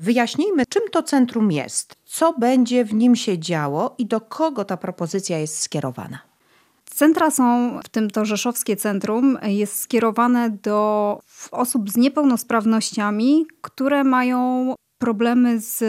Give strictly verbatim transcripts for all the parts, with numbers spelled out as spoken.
Wyjaśnijmy, czym to centrum jest, co będzie w nim się działo i do kogo ta propozycja jest skierowana. Centra są, w tym to Rzeszowskie Centrum, jest skierowane do osób z niepełnosprawnościami, które mają problemy z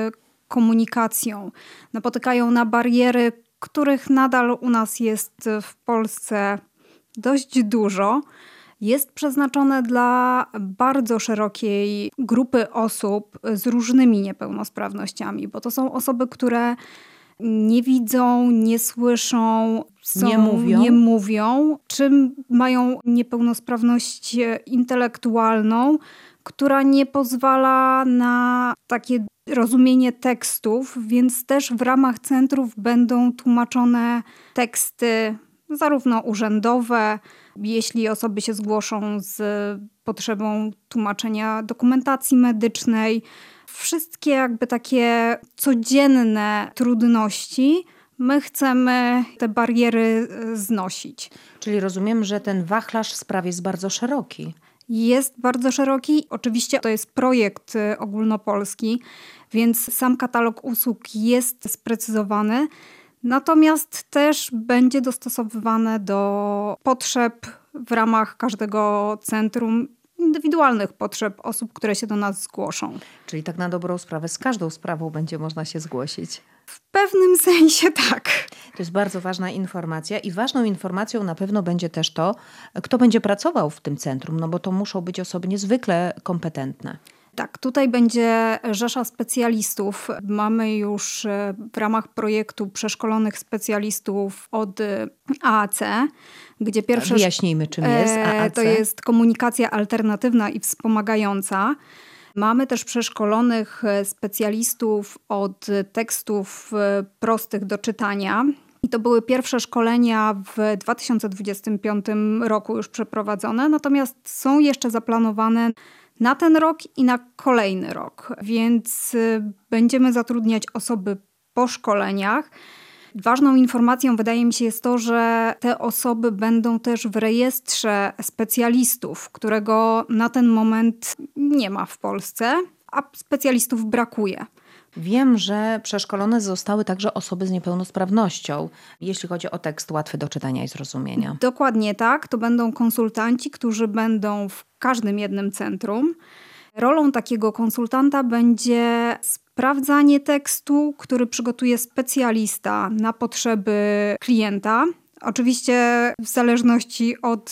komunikacją. Napotykają na bariery, których nadal u nas jest w Polsce dość dużo. Jest przeznaczone dla bardzo szerokiej grupy osób z różnymi niepełnosprawnościami, bo to są osoby, które nie widzą, nie słyszą, są, nie, mówią. nie mówią, czy mają niepełnosprawność intelektualną, która nie pozwala na takie rozumienie tekstów, więc też w ramach centrów będą tłumaczone teksty zarówno urzędowe, jeśli osoby się zgłoszą z potrzebą tłumaczenia dokumentacji medycznej. Wszystkie jakby takie codzienne trudności my chcemy te bariery znosić. Czyli rozumiem, że ten wachlarz spraw jest bardzo szeroki. Jest bardzo szeroki. Oczywiście to jest projekt ogólnopolski, więc sam katalog usług jest sprecyzowany. Natomiast też będzie dostosowywane do potrzeb w ramach każdego centrum, indywidualnych potrzeb osób, które się do nas zgłoszą. Czyli tak na dobrą sprawę z każdą sprawą będzie można się zgłosić. W pewnym sensie tak. To jest bardzo ważna informacja i ważną informacją na pewno będzie też to, kto będzie pracował w tym centrum, no bo to muszą być osoby niezwykle kompetentne. Tak, tutaj będzie rzesza specjalistów. Mamy już w ramach projektu przeszkolonych specjalistów od A A C, gdzie pierwsze... Wyjaśnijmy, czym jest A A C. To jest komunikacja alternatywna i wspomagająca. Mamy też przeszkolonych specjalistów od tekstów prostych do czytania. I to były pierwsze szkolenia w dwa tysiące dwudziestym piątym roku już przeprowadzone, natomiast są jeszcze zaplanowane na ten rok i na kolejny rok, więc będziemy zatrudniać osoby po szkoleniach. Ważną informacją wydaje mi się jest to, że te osoby będą też w rejestrze specjalistów, którego na ten moment nie ma w Polsce, a specjalistów brakuje. Wiem, że przeszkolone zostały także osoby z niepełnosprawnością, jeśli chodzi o tekst łatwy do czytania i zrozumienia. Dokładnie tak. To będą konsultanci, którzy będą w każdym jednym centrum. Rolą takiego konsultanta będzie sprawdzanie tekstu, który przygotuje specjalista na potrzeby klienta. Oczywiście w zależności od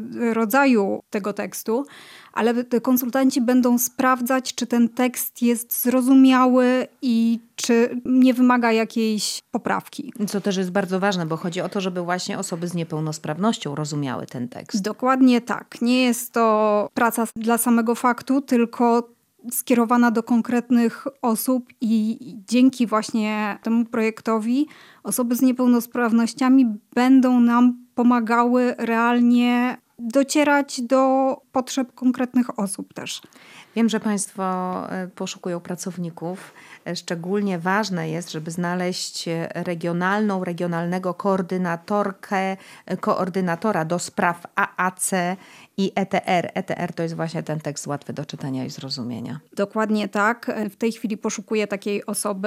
rodzaju tego tekstu, ale konsultanci będą sprawdzać, czy ten tekst jest zrozumiały i czy nie wymaga jakiejś poprawki. Co też jest bardzo ważne, bo chodzi o to, żeby właśnie osoby z niepełnosprawnością rozumiały ten tekst. Dokładnie tak. Nie jest to praca dla samego faktu, tylko skierowana do konkretnych osób i dzięki właśnie temu projektowi osoby z niepełnosprawnościami będą nam pomagały realnie docierać do potrzeb konkretnych osób też. Wiem, że Państwo poszukują pracowników. Szczególnie ważne jest, żeby znaleźć regionalną, regionalnego koordynatorkę, koordynatora do spraw A A C i E T R. E T R to jest właśnie ten tekst łatwy do czytania i zrozumienia. Dokładnie tak. W tej chwili poszukuję takiej osoby,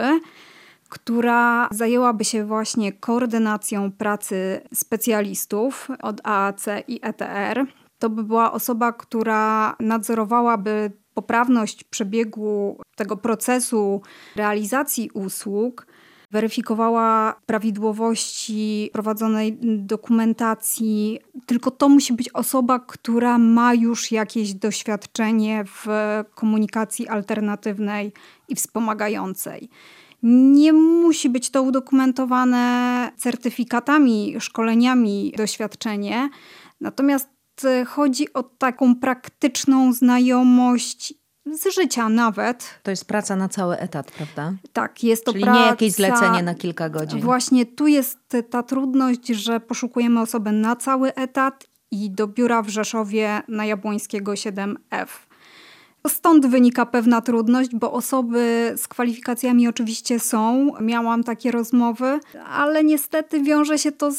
która zajęłaby się właśnie koordynacją pracy specjalistów od A A C i E T R. To by była osoba, która nadzorowałaby poprawność przebiegu tego procesu realizacji usług, weryfikowała prawidłowości prowadzonej dokumentacji. Tylko to musi być osoba, która ma już jakieś doświadczenie w komunikacji alternatywnej i wspomagającej. Nie musi być to udokumentowane certyfikatami, szkoleniami, doświadczenie. Natomiast chodzi o taką praktyczną znajomość z życia nawet. To jest praca na cały etat, prawda? Tak, jest to Czyli praca... nie jakieś zlecenie na kilka godzin. Właśnie tu jest ta trudność, że poszukujemy osoby na cały etat i do biura w Rzeszowie na Jabłońskiego siedem F. Stąd wynika pewna trudność, bo osoby z kwalifikacjami oczywiście są. Miałam takie rozmowy, ale niestety wiąże się to z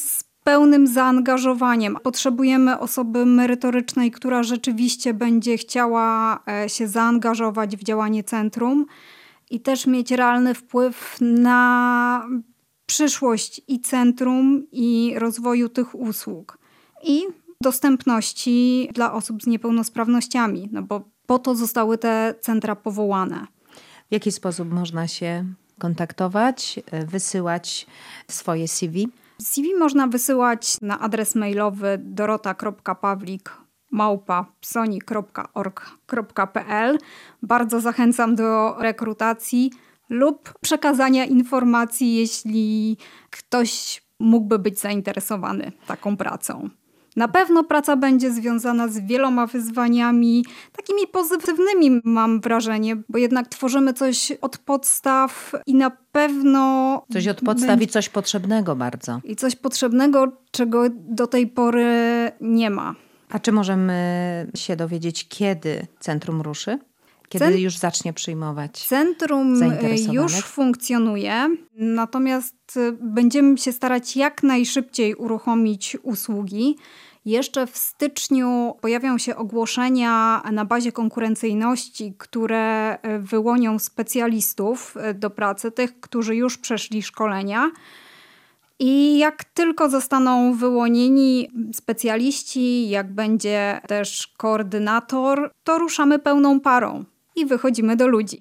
pełnym zaangażowaniem. Potrzebujemy osoby merytorycznej, która rzeczywiście będzie chciała się zaangażować w działanie centrum i też mieć realny wpływ na przyszłość i centrum, i rozwoju tych usług. I dostępności dla osób z niepełnosprawnościami, no bo po to zostały te centra powołane. W jaki sposób można się kontaktować, wysyłać swoje C V? C V można wysyłać na adres mailowy dorota kropka pawlik małpa psoni kropka org kropka p l. Bardzo zachęcam do rekrutacji lub przekazania informacji, jeśli ktoś mógłby być zainteresowany taką pracą. Na pewno praca będzie związana z wieloma wyzwaniami, takimi pozytywnymi mam wrażenie, bo jednak tworzymy coś od podstaw i na pewno... Coś od podstaw będzie... i coś potrzebnego bardzo. I coś potrzebnego, czego do tej pory nie ma. A czy możemy się dowiedzieć, kiedy centrum ruszy? Kiedy Cent... już zacznie przyjmować Centrum już funkcjonuje, natomiast będziemy się starać jak najszybciej uruchomić usługi. Jeszcze w styczniu pojawią się ogłoszenia na bazie konkurencyjności, które wyłonią specjalistów do pracy, tych, którzy już przeszli szkolenia. I jak tylko zostaną wyłonieni specjaliści, jak będzie też koordynator, to ruszamy pełną parą i wychodzimy do ludzi.